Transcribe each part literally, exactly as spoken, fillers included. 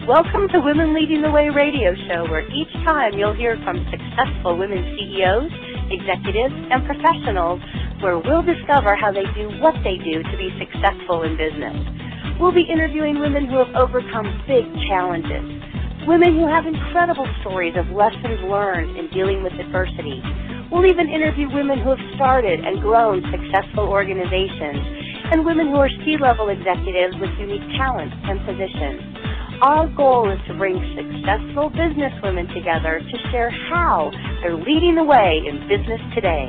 Welcome to Women Leading the Way radio show, where each time you'll hear from successful women C E Os, executives, and professionals, where we'll discover how they do what they do to be successful in business. We'll be interviewing women who have overcome big challenges, women who have incredible stories of lessons learned in dealing with adversity. We'll even interview women who have started and grown successful organizations, and women who are C-level executives with unique talents and positions. Our goal is to bring successful business women together to share how they're leading the way in business today.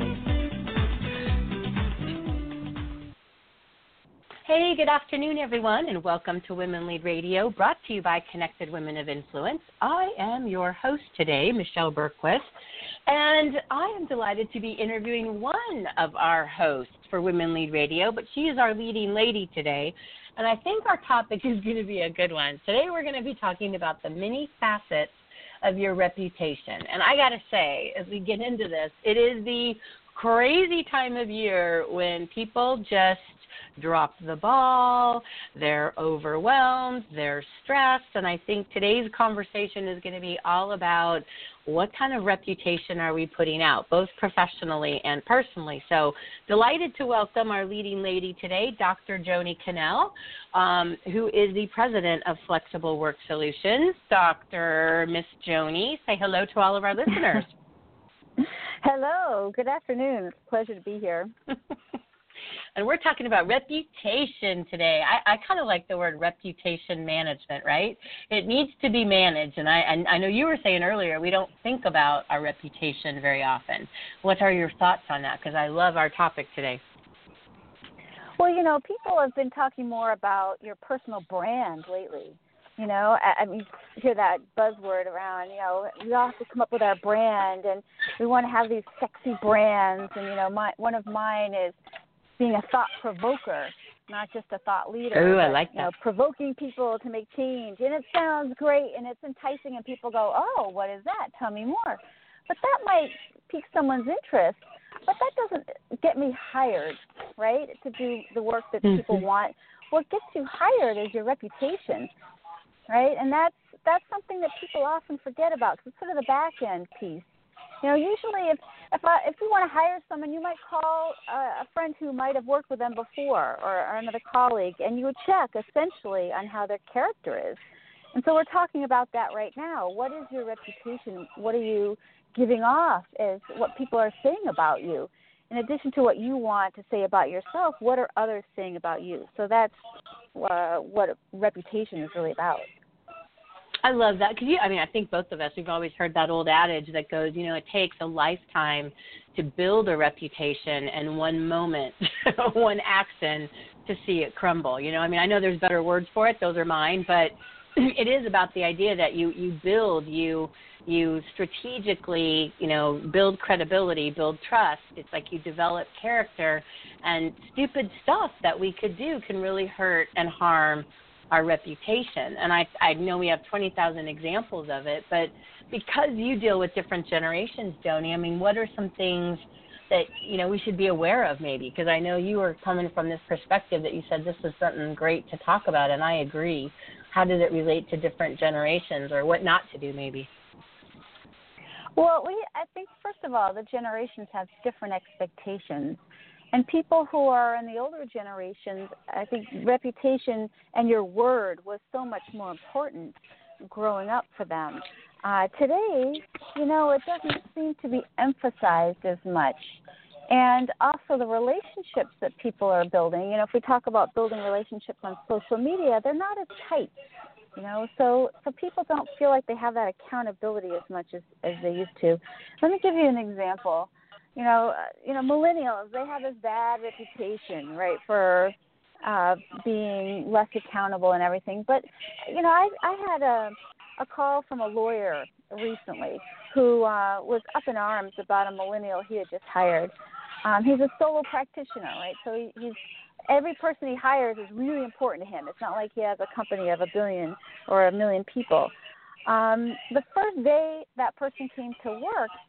Hey, good afternoon, everyone, and welcome to Women Lead Radio, brought to you by Connected Women of Influence. I am your host today, Michelle Bergquist, and I am delighted to be interviewing one of our hosts for Women Lead Radio, but she is our leading lady today. And I think our topic is going to be a good one. Today we're going to be talking about the many facets of your reputation. And I got to say, as we get into this, it is the crazy time of year when people just drop the ball, they're overwhelmed, they're stressed. And I think today's conversation is going to be all about what kind of reputation are we putting out, both professionally and personally. So delighted to welcome our leading lady today, Doctor Joni Cannell, um, who is the president of Flexible Work Solutions. Doctor Miss Joni, say hello to all of our listeners. Hello. Good afternoon. It's a pleasure to be here. And we're talking about reputation today. I, I kind of like the word reputation management, right? It needs to be managed. And I, and I know you were saying earlier, we don't think about our reputation very often. What are your thoughts on that? Because I love our topic today. Well, you know, people have been talking more about your personal brand lately. You know, I, I mean, you hear that buzzword around, you know, we all have to come up with our brand, and we want to have these sexy brands. And, you know, my, one of mine is being a thought provoker, not just a thought leader. Oh, I but, like that. You know, provoking people to make change. And it sounds great, and it's enticing, and people go, oh, what is that? Tell me more. But that might pique someone's interest, but that doesn't get me hired, right, to do the work that mm-hmm. people want. What gets you hired is your reputation, right? And that's that's something that people often forget about, because it's sort of the back end piece. You know, usually if if, I, if you want to hire someone, you might call a, a friend who might have worked with them before, or, or another colleague, and you would check essentially on how their character is. And so we're talking about that right now. What is your reputation? What are you giving off as what people are saying about you? In addition to what you want to say about yourself, what are others saying about you? So that's uh, what reputation is really about. I love that, because, I mean, I think both of us, we've always heard that old adage that goes, you know, it takes a lifetime to build a reputation and one moment, one action to see it crumble. You know, I mean, I know there's better words for it. Those are mine. But it is about the idea that you, you build, you you strategically, you know, build credibility, build trust. It's like you develop character, and stupid stuff that we could do can really hurt and harm our reputation. And I, I know we have twenty thousand examples of it, but because you deal with different generations, Joni, I mean, what are some things that, you know, we should be aware of maybe? Because I know you were coming from this perspective that you said this was something great to talk about, and I agree. How does it relate to different generations, or what not to do maybe? Well, we, I think, first of all, the generations have different expectations. And people who are in the older generations, I think reputation and your word was so much more important growing up for them. Uh, today, you know, it doesn't seem to be emphasized as much. And also the relationships that people are building, you know, if we talk about building relationships on social media, they're not as tight, you know, so, so people don't feel like they have that accountability as much as, as they used to. Let me give you an example. You know, uh, you know, millennials, they have this bad reputation, right, for uh, being less accountable and everything. But, you know, I, I had a, a call from a lawyer recently who uh, was up in arms about a millennial he had just hired. Um, he's a solo practitioner, right? So he, he's every person he hires is really important to him. It's not like he has a company of a billion or a million people. Um, the first day that person came to work,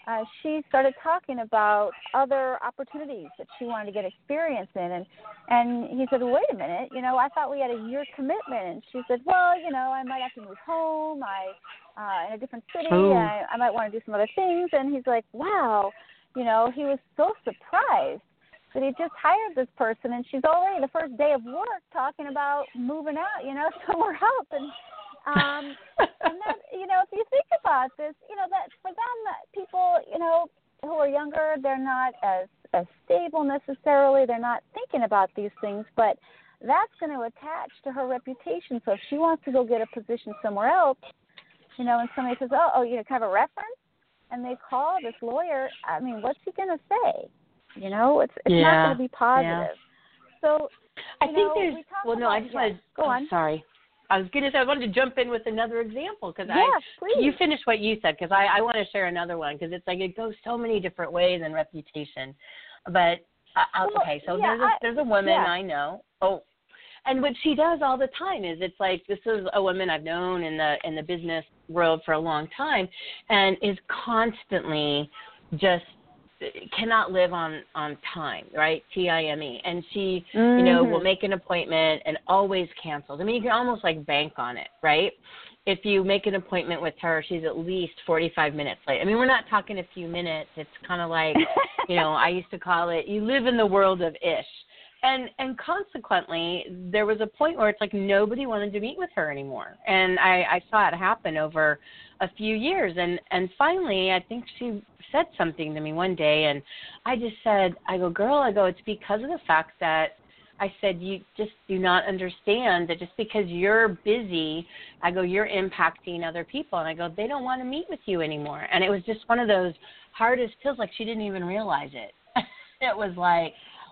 uh, she started talking about other opportunities that she wanted to get experience in. And, and he said, wait a minute, you know, I thought we had a year commitment. And she said, well, you know, I might have to move home. I, uh, in a different city. I, I might want to do some other things. And he's like, wow, you know, he was so surprised that he just hired this person. And she's already the first day of work talking about moving out, you know, somewhere else. And, Um, and that, you know, if you think about this, you know, that for them, that people, you know, who are younger, they're not as, as stable necessarily. They're not thinking about these things, but that's going to attach to her reputation. So if she wants to go get a position somewhere else, you know, and somebody says, oh, oh you know, kind of a reference, and they call this lawyer, I mean, what's he going to say? You know, it's it's yeah. not going to be positive. Yeah. So, I you think know, there's, we talk well, no, about, I just yeah, wanted, go on. I'm sorry. I was going to say, I wanted to jump in with another example because yeah, I, please. you finish what you said because I, I want to share another one because it's like it goes so many different ways in reputation. But, uh, well, okay, so yeah, there's, a, I, there's a woman yeah. I know. Oh, and what she does all the time is it's like this is a woman I've known in the in the business world for a long time and is constantly just cannot live on, on time, right? T I M E. And she, mm-hmm. you know, will make an appointment and always cancels. I mean, you can almost like bank on it, right? If you make an appointment with her, she's at least forty-five minutes late. I mean, we're not talking a few minutes. It's kind of like, you know, I used to call it, you live in the world of ish. And and consequently, there was a point where it's like nobody wanted to meet with her anymore. And I, I saw it happen over a few years. And, and finally, I think she said something to me one day, and I just said, I go, girl, I go, it's because of the fact that I said, you just do not understand that just because you're busy, I go, you're impacting other people. And I go, they don't want to meet with you anymore. And it was just one of those hardest pills, like she didn't even realize it. It was like,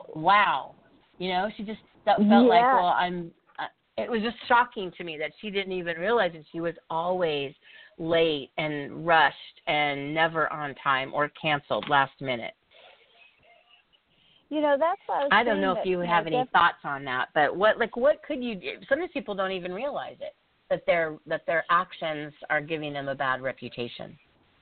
wow. You know, she just felt yeah. like, well, I'm, uh, it was just shocking to me that she didn't even realize that she was always late and rushed and never on time or canceled last minute. You know, that's what I was I don't know that, if you you have know, any def- thoughts on that, but what, like, what could you do? Sometimes people don't even realize it, that their, that their actions are giving them a bad reputation.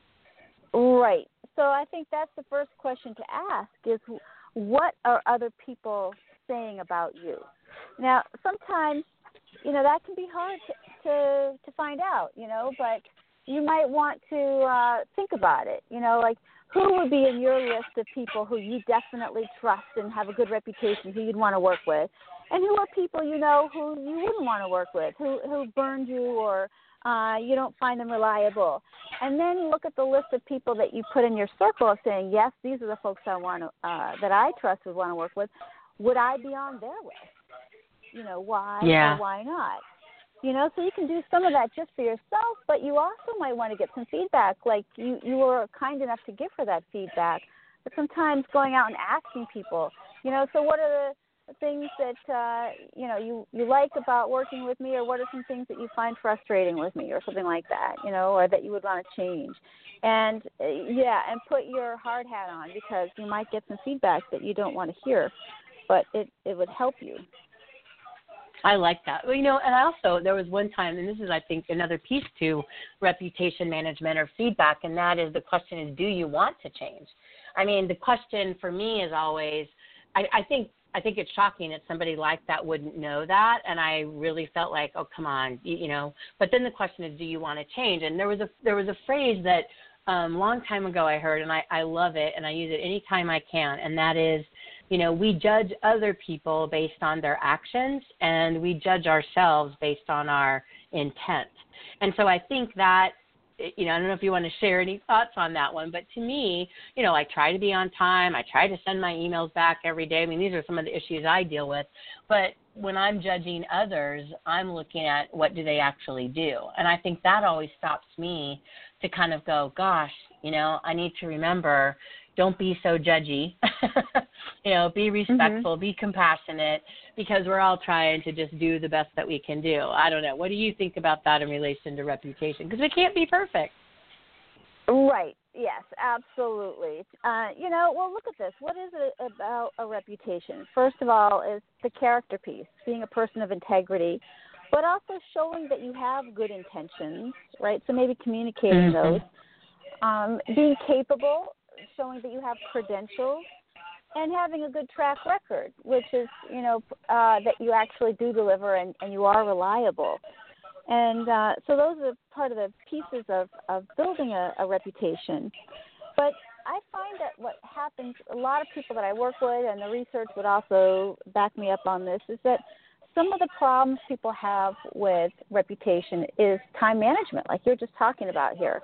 Right. So I think that's the first question to ask is, what are other people saying about you? Now, sometimes, you know, that can be hard to, to, to find out, you know, but you might want to uh, think about it, you know, like who would be in your list of people who you definitely trust and have a good reputation, who you'd want to work with, and who are people, you know, who you wouldn't want to work with, who, who burned you or uh, you don't find them reliable. And then look at the list of people that you put in your circle of saying, yes, these are the folks I want to, uh, that I trust would want to work with. Would I be on their list? You know, why yeah. or why not? You know, so you can do some of that just for yourself, but you also might want to get some feedback. Like you, you were kind enough to give her that feedback. But sometimes going out and asking people, you know, so what are the things that, uh, you know, you, you like about working with me, or what are some things that you find frustrating with me or something like that, you know, or that you would want to change. And, uh, yeah, and put your hard hat on because you might get some feedback that you don't want to hear, but it, it would help you. I like that. Well, you know, and also there was one time, and this is, I think, another piece to reputation management or feedback, and that is the question is, do you want to change? I mean, the question for me is always, I, I think, I think it's shocking that somebody like that wouldn't know that, and I really felt like, oh, come on, you, you know. But then the question is, do you want to change? And there was a there was a phrase that um, long time ago I heard, and I, I love it, and I use it anytime I can, and that is, you know, we judge other people based on their actions, and we judge ourselves based on our intent. And so I think that, you know, I don't know if you want to share any thoughts on that one, but to me, you know, I try to be on time. I try to send my emails back every day. I mean, these are some of the issues I deal with. But when I'm judging others, I'm looking at what do they actually do. And I think that always stops me to kind of go, gosh, you know, I need to remember, don't be so judgy, you know, be respectful, mm-hmm. be compassionate, because we're all trying to just do the best that we can do. I don't know. What do you think about that in relation to reputation? Because we can't be perfect. Right. Yes, absolutely. Uh, you know, well, look at this. What is it about a reputation? First of all, is the character piece, being a person of integrity, but also showing that you have good intentions, right? So maybe communicating mm-hmm. those. um, being capable, showing that you have credentials, and having a good track record, which is, you know, uh, that you actually do deliver and, and you are reliable. And uh, so those are part of the pieces of, of building a, a reputation. But I find that what happens, a lot of people that I work with, and the research would also back me up on this, is that some of the problems people have with reputation is time management, like you're just talking about here.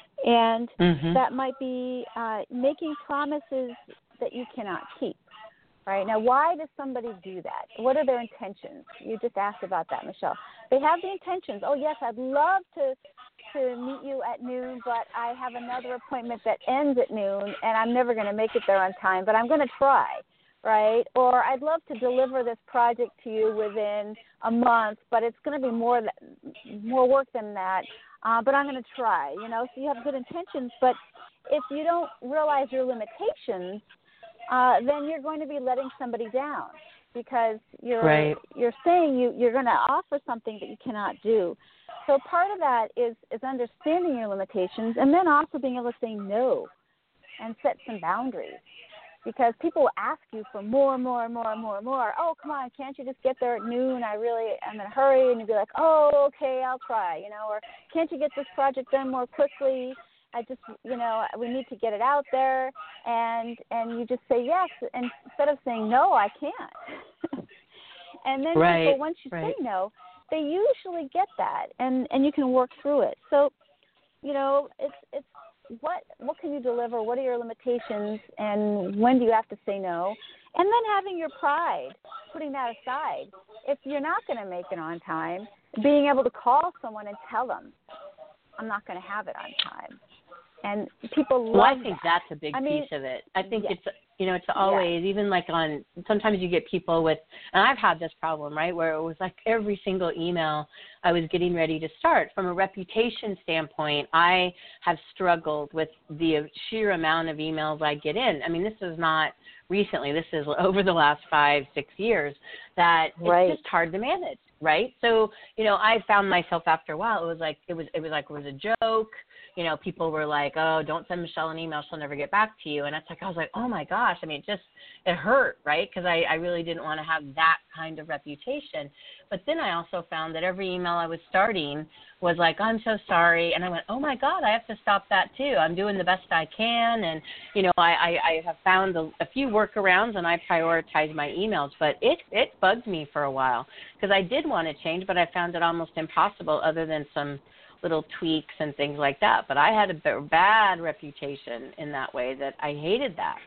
And mm-hmm. that might be uh, making promises that you cannot keep. Right? Now, why does somebody do that? What are their intentions? You just asked about that, Michelle. They have the intentions. Oh, yes, I'd love to to meet you at noon, but I have another appointment that ends at noon, and I'm never going to make it there on time, but I'm going to try, right? Or I'd love to deliver this project to you within a month, but it's going to be more more work than that, uh, but I'm going to try, you know? So you have good intentions, but if you don't realize your limitations, Uh, then you're going to be letting somebody down because you're right. you're saying you, you're going to offer something that you cannot do. So part of that is, is understanding your limitations and then also being able to say no and set some boundaries. Because people will ask you for more, more, more, more, more. Oh, come on, can't you just get there at noon? I really am in a hurry. And you'll be like, oh, okay, I'll try, you know. Or can't you get this project done more quickly? I just, you know, we need to get it out there, and and you just say yes, and instead of saying no, I can't. And then right, people, once you right. say no, they usually get that, and, and you can work through it. So, you know, it's it's what what can you deliver? What are your limitations, and when do you have to say no? And then having your pride, putting that aside. If you're not going to make it on time, being able to call someone and tell them, I'm not going to have it on time. And people love Well, I think that. that's a big I mean, piece of it. I think yes. it's, you know, it's always, yes. even like on, sometimes you get people with, and I've had this problem, right, where it was like every single email I was getting ready to start. From a reputation standpoint, I have struggled with the sheer amount of emails I get in. I mean, this is not recently. This is over the last five, six years that right. it's just hard to manage, right? So, you know, I found myself after a while, it was like, it was, it was like, it was a joke. You know, people were like, oh, don't send Michelle an email. She'll never get back to you. And it's like, I was like, oh, my gosh. I mean, it just, it hurt, right? Because I, I really didn't want to have that kind of reputation. But then I also found that every email I was starting was like, I'm so sorry. And I went, oh, my God, I have to stop that, too. I'm doing the best I can. And, you know, I, I, I have found a, a few workarounds, and I prioritize my emails. But it, it bugged me for a while because I did want to change, but I found it almost impossible other than some little tweaks and things like that. But I had a b- bad reputation in that way that I hated that.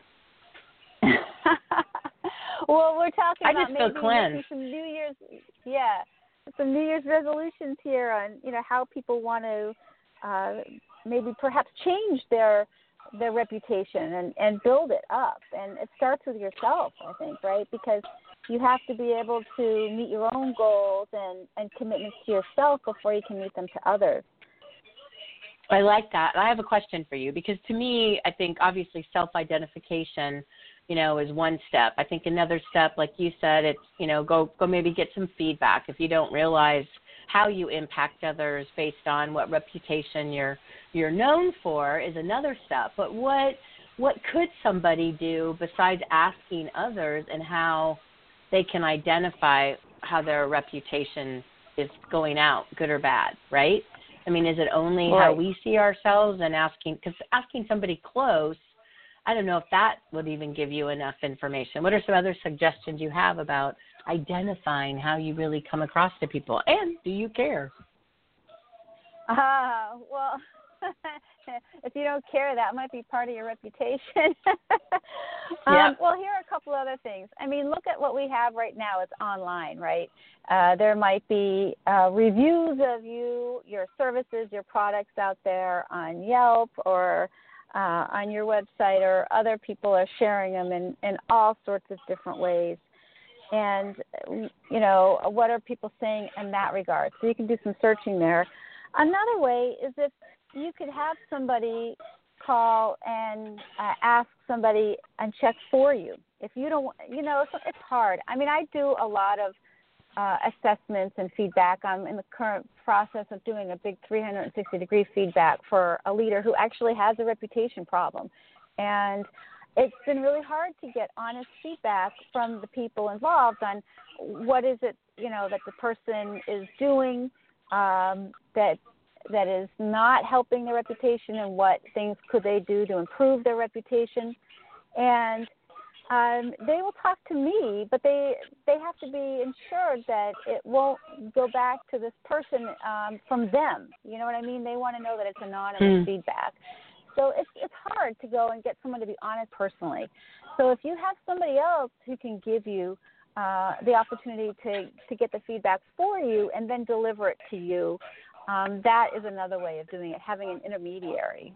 Well, we're talking I about just feel maybe cleansed. making some New Year's, yeah, some New Year's resolutions here on, you know, how people want to uh, maybe perhaps change their their reputation and, and build it up. And it starts with yourself, I think, right? Because you have to be able to meet your own goals and, and commitments to yourself before you can meet them to others. I like that. I have a question for you because to me, I think obviously self-identification, you know, is one step. I think another step, like you said, it's, you know, go, go maybe get some feedback. If you don't realize how you impact others based on what reputation you're, you're known for is another step. But what, what could somebody do besides asking others and how they can identify how their reputation is going out, good or bad, right? I mean, is it only right. how we see ourselves and asking, because asking somebody close, I don't know if that would even give you enough information. What are some other suggestions you have about identifying how you really come across to people? And do you care? Uh, well, if you don't care, that might be part of your reputation. um, yep. Well, here are a couple other things. I mean, look at what we have right now. It's online, right? Uh, there might be uh, reviews of you, your services, your products out there on Yelp or uh, on your website, or other people are sharing them in, in all sorts of different ways. And, you know, what are people saying in that regard? So you can do some searching there. Another way is if you could have somebody call and uh, ask somebody and check for you. If you don't, you know, it's, it's hard. I mean, I do a lot of uh, assessments and feedback. I'm in the current process of doing a big three hundred sixty degree feedback for a leader who actually has a reputation problem. And it's been really hard to get honest feedback from the people involved on what is it, you know, that the person is doing um, that that is not helping their reputation, and what things could they do to improve their reputation. And um, they will talk to me, but they they have to be ensured that it won't go back to this person um, from them. You know what I mean? They want to know that it's anonymous mm. feedback. So it's it's hard to go and get someone to be honest personally. So if you have somebody else who can give you uh, the opportunity to, to get the feedback for you and then deliver it to you, um, that is another way of doing it, having an intermediary.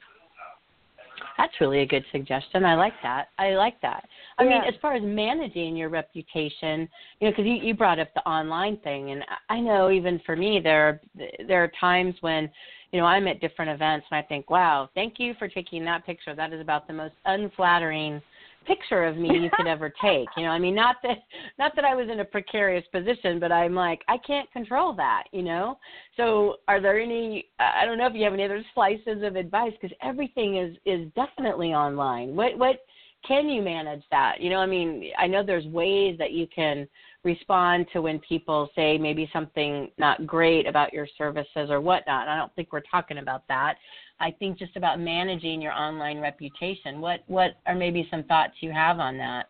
That's really a good suggestion. I like that. I like that. I yeah. mean, as far as managing your reputation, you know, because you, you brought up the online thing, and I know even for me, there there are times when, you know, I'm at different events and I think, wow, thank you for taking that picture. That is about the most unflattering picture of me you could ever take. You know, I mean, not that not that I was in a precarious position, but I'm like, I can't control that, you know. So are there any, I don't know if you have any other slices of advice, because everything is, is definitely online. What what can you manage that? You know, I mean, I know there's ways that you can respond to when people say maybe something not great about your services or whatnot. I don't think we're talking about that. I think just about managing your online reputation. What what are maybe some thoughts you have on that?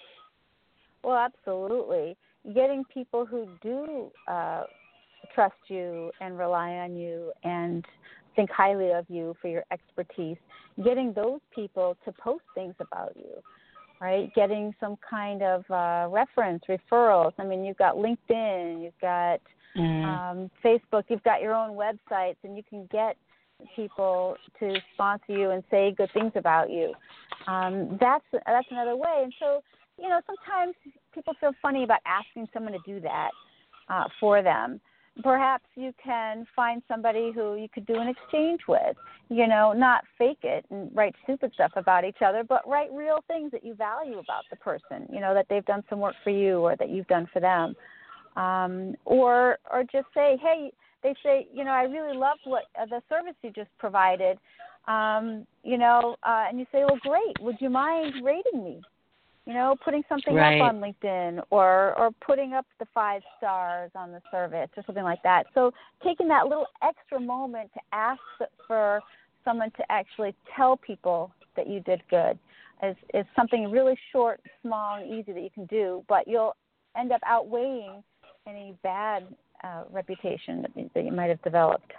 Well, absolutely. Getting people who do uh, trust you and rely on you and think highly of you for your expertise, getting those people to post things about you, right? Getting some kind of uh, reference, referrals. I mean, you've got LinkedIn, you've got mm. um, Facebook, you've got your own websites, and you can get people to sponsor you and say good things about you. Um, that's that's another way. And so, you know, sometimes people feel funny about asking someone to do that uh, for them. Perhaps you can find somebody who you could do an exchange with, you know, not fake it and write stupid stuff about each other, but write real things that you value about the person, you know, that they've done some work for you or that you've done for them. Um, or or just say, hey, they say, you know, I really loved what uh, the service you just provided, um, you know, uh, and you say, well, great, would you mind rating me? You know, putting something right. up on LinkedIn or, or putting up the five stars on the service or something like that. So taking that little extra moment to ask for someone to actually tell people that you did good is, is something really short, small, and easy that you can do, but you'll end up outweighing any bad uh, reputation that, that you might have developed.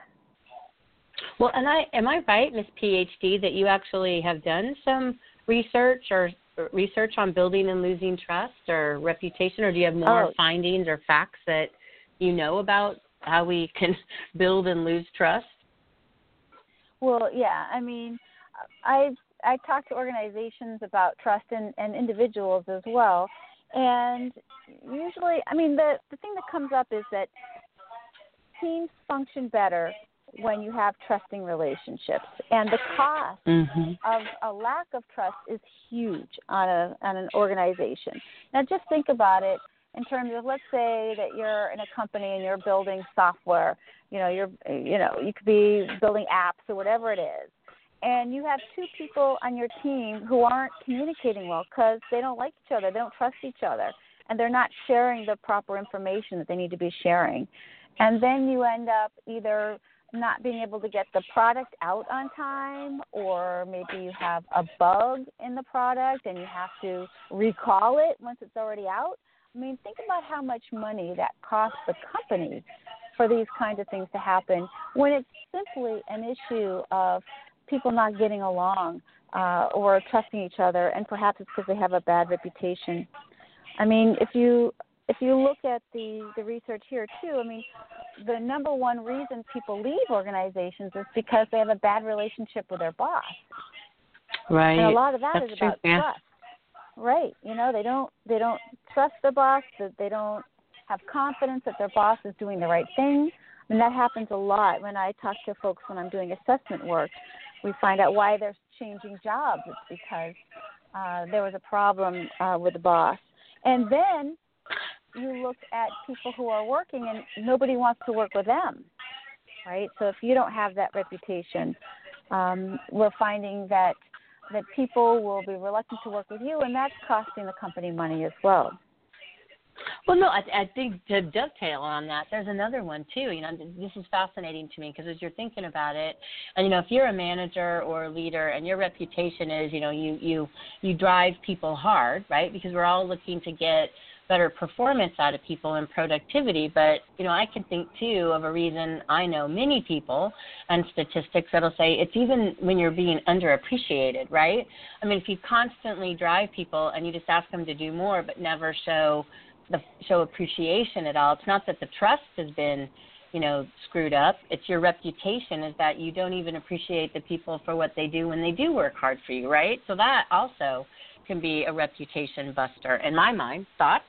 Well, and I am I right, Miz PhD, that you actually have done some research or research on building and losing trust or reputation, or do you have more oh. findings or facts that you know about how we can build and lose trust? Well, yeah. I mean, I I talk to organizations about trust and, and individuals as well. And usually, I mean, the, the thing that comes up is that teams function better when you have trusting relationships. And the cost mm-hmm. of a lack of trust is huge on a on an organization. Now, just think about it in terms of, let's say that you're in a company and you're building software. You know, you're you know you could be building apps or whatever it is, and you have two people on your team who aren't communicating well because they don't like each other, they don't trust each other, and they're not sharing the proper information that they need to be sharing. And then you end up either not being able to get the product out on time, or maybe you have a bug in the product and you have to recall it once it's already out. I mean, think about how much money that costs the company for these kinds of things to happen when it's simply an issue of people not getting along uh, or trusting each other, and perhaps it's because they have a bad reputation. I mean, if you if you look at the, the research here too, I mean, the number one reason people leave organizations is because they have a bad relationship with their boss. Right. And a lot of that That's is true. about Yeah. trust. Right. You know, they don't they don't trust their boss, that they don't have confidence that their boss is doing the right thing. I mean, that happens a lot when I talk to folks when I'm doing assessment work. We find out why they're changing jobs. It's because uh, there was a problem uh, with the boss. And then you look at people who are working and nobody wants to work with them, right? So if you don't have that reputation, um, we're finding that that people will be reluctant to work with you, and that's costing the company money as well. Well, no, I, I think to dovetail on that, there's another one too. You know, this is fascinating to me because as you're thinking about it, and you know, if you're a manager or a leader and your reputation is, you know, you you you drive people hard, right? Because we're all looking to get better performance out of people and productivity. But, you know, I can think, too, of a reason I know many people and statistics that'll say it's even when you're being underappreciated, right? I mean, if you constantly drive people and you just ask them to do more but never show the show appreciation at all, it's not that the trust has been, you know, screwed up. It's your reputation is that you don't even appreciate the people for what they do when they do work hard for you, right? So that also can be a reputation buster in my mind. Thoughts?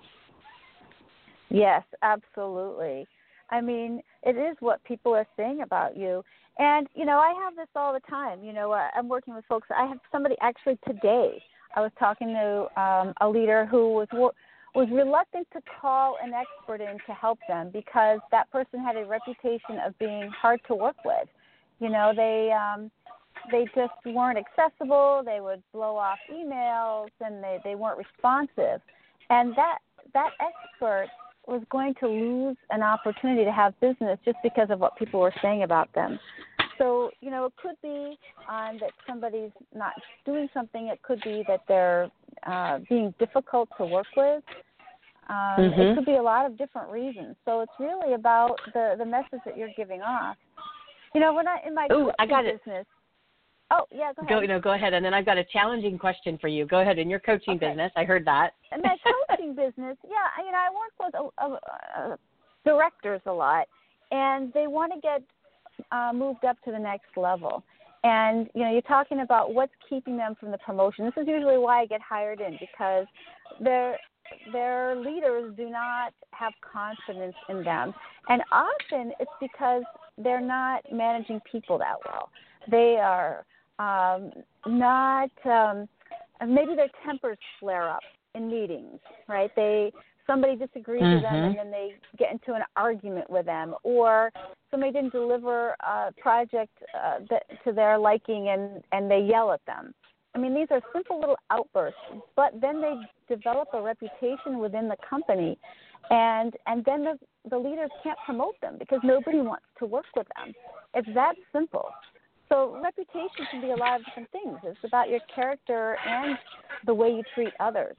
Yes, absolutely. I mean, it is what people are saying about you. And, you know, I have this all the time. You know, uh, I'm working with folks. I have somebody actually today. I was talking to um, a leader who was was reluctant to call an expert in to help them because that person had a reputation of being hard to work with. You know, they um, they just weren't accessible. They would blow off emails, and they, they weren't responsive. And that that expert was going to lose an opportunity to have business just because of what people were saying about them. So, you know, it could be um, that somebody's not doing something. It could be that they're uh, being difficult to work with. Um, mm-hmm. It could be a lot of different reasons. So it's really about the, the message that you're giving off. You know, when I in my Ooh, I got business. It. Oh, yeah, go ahead. Go, no, go ahead. And then I've got a challenging question for you. Go ahead. In your coaching okay. business, I heard that. In my coaching business, yeah, I, you know, I work with uh, uh, directors a lot, and they want to get uh, moved up to the next level. And, you know, you're talking about what's keeping them from the promotion. This is usually why I get hired in, because their their leaders do not have confidence in them. And often it's because they're not managing people that well. They are um, not, um, maybe their tempers flare up in meetings, right? They somebody disagrees mm-hmm. with them and then they get into an argument with them, or somebody didn't deliver a project uh, that, to their liking and, and they yell at them. I mean, these are simple little outbursts, but then they develop a reputation within the company, and and then the, the leaders can't promote them because nobody wants to work with them. It's that simple. So reputation can be a lot of different things. It's about your character and the way you treat others.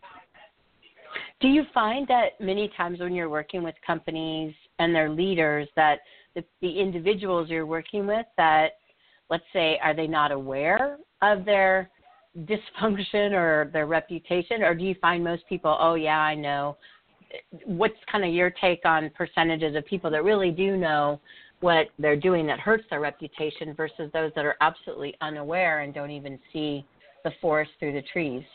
Do you find that many times when you're working with companies and their leaders that the, the individuals you're working with, that, let's say, are they not aware of their dysfunction or their reputation, or do you find most people, oh, yeah, I know? What's kind of your take on percentages of people that really do know what they're doing that hurts their reputation versus those that are absolutely unaware and don't even see the forest through the trees?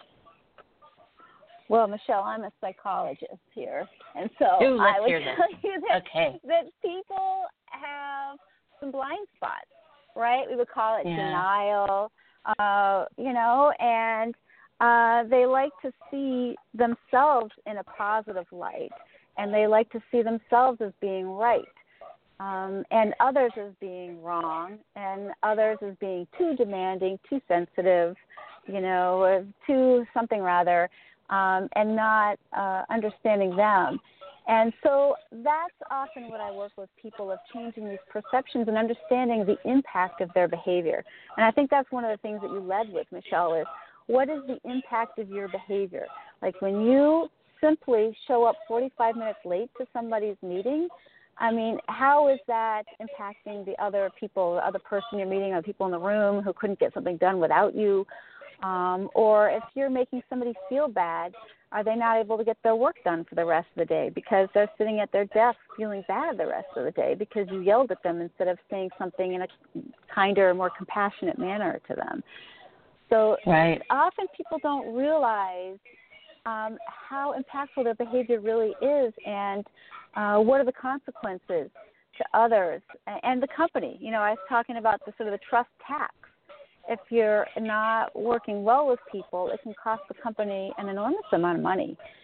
Well, Michelle, I'm a psychologist here, and so Ooh, let's I would hear tell this. you that, okay. that people have some blind spots, right? We would call it yeah. denial, uh, you know, and uh, they like to see themselves in a positive light, and they like to see themselves as being right. Um, and others as being wrong, and others as being too demanding, too sensitive, you know, too something rather, um, and not uh, understanding them. And so that's often what I work with people, of changing these perceptions and understanding the impact of their behavior. And I think that's one of the things that you led with, Michelle, is what is the impact of your behavior? Like when you simply show up forty-five minutes late to somebody's meeting, I mean, how is that impacting the other people, the other person you're meeting, or the people in the room who couldn't get something done without you? Um, or if you're making somebody feel bad, are they not able to get their work done for the rest of the day because they're sitting at their desk feeling bad the rest of the day because you yelled at them instead of saying something in a kinder, more compassionate manner to them? So right. often people don't realize um, how impactful their behavior really is, and Uh, what are the consequences to others and the company? You know, I was talking about the sort of the trust tax. If you're not working well with people, it can cost the company an enormous amount of money.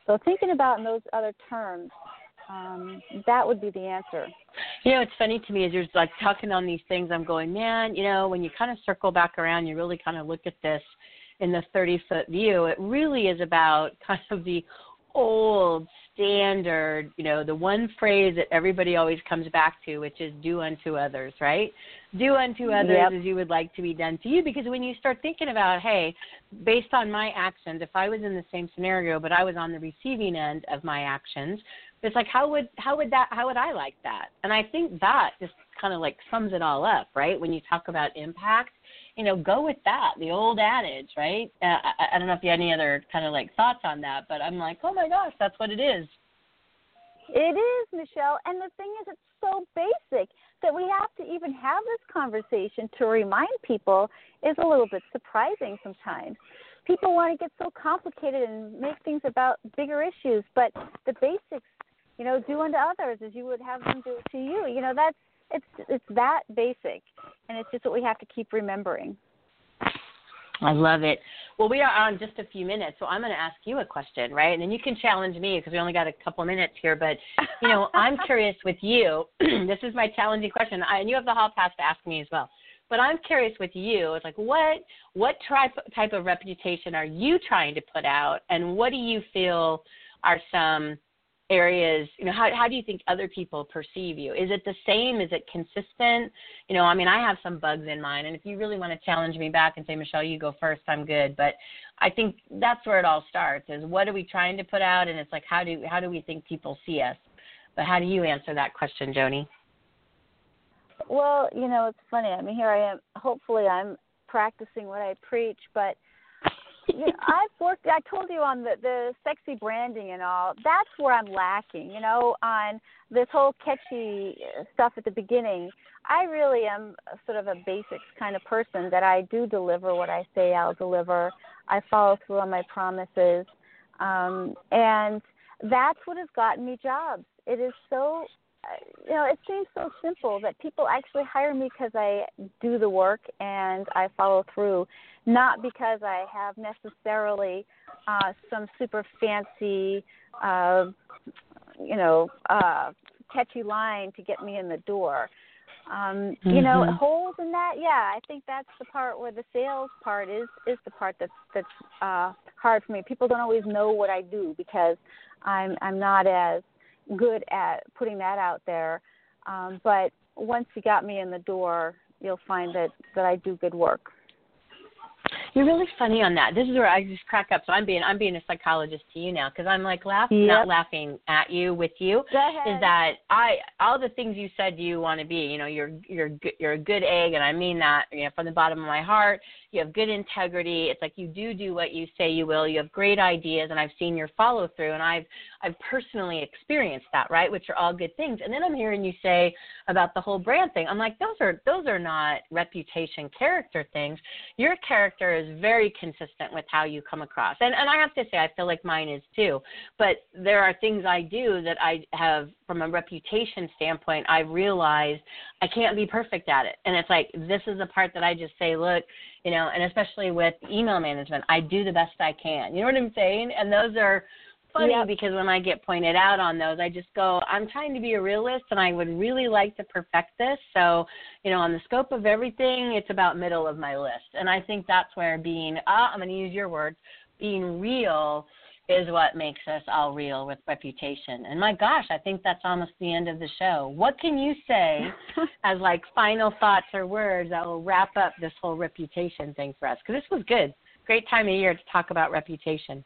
So thinking about in those other terms, um, that would be the answer. You know, it's funny to me as you're like talking on these things, I'm going, man, you know, when you kind of circle back around, you really kind of look at this in the thirty-foot view, it really is about kind of the old standard, you know, the one phrase that everybody always comes back to, which is do unto others, right? Do unto others yep. as you would like to be done to you. Because when you start thinking about, hey, based on my actions, if I was in the same scenario, but I was on the receiving end of my actions, it's like, how would how would that how would I like that? And I think that just kind of like sums it all up, right? When you talk about impact, you know, go with that, the old adage, right? Uh, I, I don't know if you had any other kind of like thoughts on that, but I'm like, oh my gosh, that's what it is. It is, Michelle. And the thing is, it's so basic that we have to even have this conversation to remind people is a little bit surprising sometimes. People want to get so complicated and make things about bigger issues, but the basics, you know, do unto others as you would have them do to you. You know, that's it's it's that basic, and it's just what we have to keep remembering. I love it. Well, we are on just a few minutes, so I'm going to ask you a question, right? And then you can challenge me because we only got a couple minutes here. But, you know, I'm curious with you. This is my challenging question, I, and you have the hall pass to ask me as well. But I'm curious with you. It's like, what what type type of reputation are you trying to put out, and what do you feel are some areas, you know, how how do you think other people perceive you? Is it the same? Is it consistent? You know, I mean, I have some bugs in mine, and if you really want to challenge me back and say, Michelle, you go first, I'm good. But I think that's where it all starts, is what are we trying to put out, and it's like, how do how do we think people see us? But how do you answer that question, Joni? Well, you know, it's funny. I mean, here I am. Hopefully I'm practicing what I preach, but you know, I've worked, I told you on the, the sexy branding and all, that's where I'm lacking, you know, on this whole catchy stuff at the beginning. I really am sort of a basics kind of person that I do deliver what I say I'll deliver. I follow through on my promises. Um, and that's what has gotten me jobs. It is so, you know, it seems so simple that people actually hire me because I do the work and I follow through, not because I have necessarily uh, some super fancy, uh, you know, uh, catchy line to get me in the door. Um, mm-hmm. You know, holes in that, yeah, I think that's the part where the sales part is, is the part that's, that's uh, hard for me. People don't always know what I do because I'm I'm not as good at putting that out there. Um, but once you got me in the door, you'll find that, that I do good work. You're really funny on that. This is where I just crack up. So I'm being I'm being a psychologist to you now because I'm like laughing, yep. not laughing at you with you. Go ahead. Is that I all the things you said you want to be. You know, you're you're you're a good egg, and I mean that. You know, from the bottom of my heart. You have good integrity. It's like you do do what you say you will. You have great ideas, and I've seen your follow through, and I've I've personally experienced that, right? Which are all good things. And then I'm hearing you say about the whole brand thing. I'm like, those are those are not reputation character things. Your character is very consistent with how you come across. And and I have to say, I feel like mine is too. But there are things I do that I have, from a reputation standpoint, I realized I can't be perfect at it. And it's like, this is the part that I just say, look, you know, and especially with email management, I do the best I can. You know what I'm saying? And those are funny yep. because when I get pointed out on those, I just go, I'm trying to be a realist, and I would really like to perfect this. So, you know, on the scope of everything, it's about middle of my list. And I think that's where being, uh, I'm going to use your words, being real is what makes us all real with reputation. And my gosh, I think that's almost the end of the show. What can you say as like final thoughts or words that will wrap up this whole reputation thing for us? Because this was good. Great time of year to talk about reputation.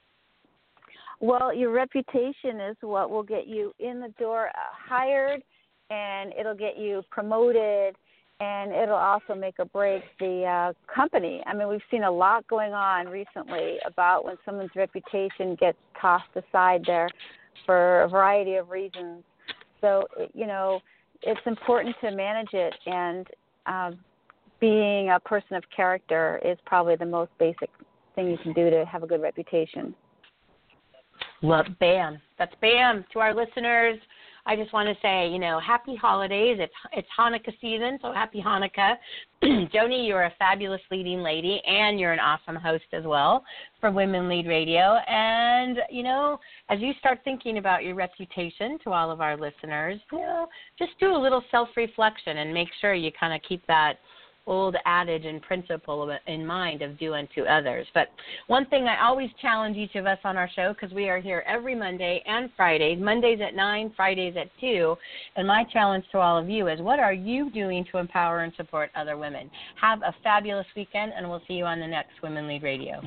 Well, your reputation is what will get you in the door, uh, hired, and it'll get you promoted, and it'll also make or break the uh, company. I mean, we've seen a lot going on recently about when someone's reputation gets tossed aside there for a variety of reasons. So, you know, it's important to manage it, and uh, being a person of character is probably the most basic thing you can do to have a good reputation. Well, bam. That's bam. To our listeners, I just want to say, you know, happy holidays. It's it's Hanukkah season, so happy Hanukkah. Joni, you're a fabulous leading lady, and you're an awesome host as well for Women Lead Radio. And, you know, as you start thinking about your reputation to all of our listeners, you know, just do a little self-reflection and make sure you kind of keep that old adage and principle in mind of do unto others. But one thing I always challenge each of us on our show, because we are here every Monday and Friday, Mondays at nine, Fridays at two, and my challenge to all of you is, what are you doing to empower and support other women? Have a fabulous weekend, and we'll see you on the next Women Lead Radio.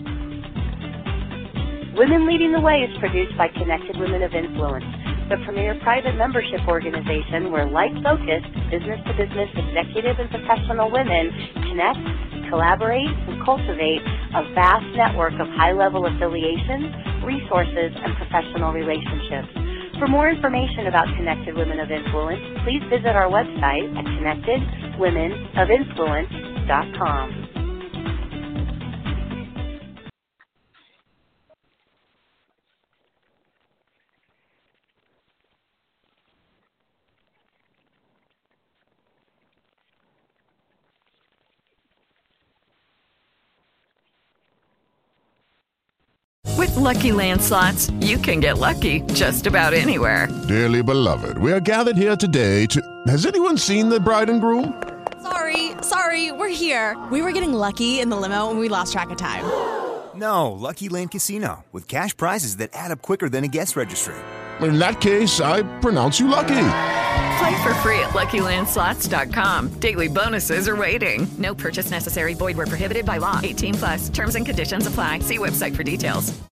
Women Leading the Way is produced by Connected Women of Influence, the premier private membership organization where like-focused, business-to-business executive and professional women connect, collaborate, and cultivate a vast network of high-level affiliations, resources, and professional relationships. For more information about Connected Women of Influence, please visit our website at connected women of influence dot com. With Lucky Land Slots, you can get lucky just about anywhere. Dearly beloved, we are gathered here today to... Has anyone seen the bride and groom? Sorry, sorry, we're here. We were getting lucky in the limo and we lost track of time. No, Lucky Land Casino, with cash prizes that add up quicker than a guest registry. In that case, I pronounce you lucky. Play for free at lucky land slots dot com. Daily bonuses are waiting. No purchase necessary. Void where prohibited by law. eighteen plus. Terms and conditions apply. See website for details.